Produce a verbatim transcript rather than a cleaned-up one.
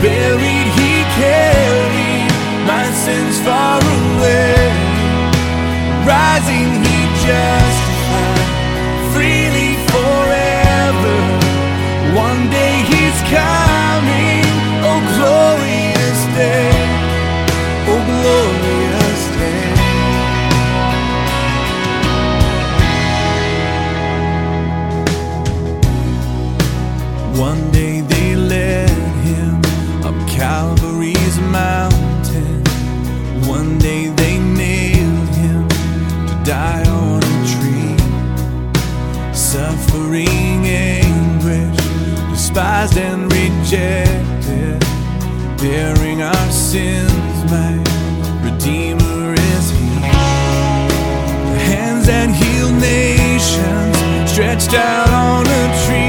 Buried, he carried my sins far away. Rising, he justified freely forever. One day he's coming, oh glorious day, oh glorious day. One day they led him up Calvary's mountain. One day they nailed him to die on a tree. Suffering anguish, despised and rejected, bearing our sins, my Redeemer is he. The hands that heal nations stretched out on a tree.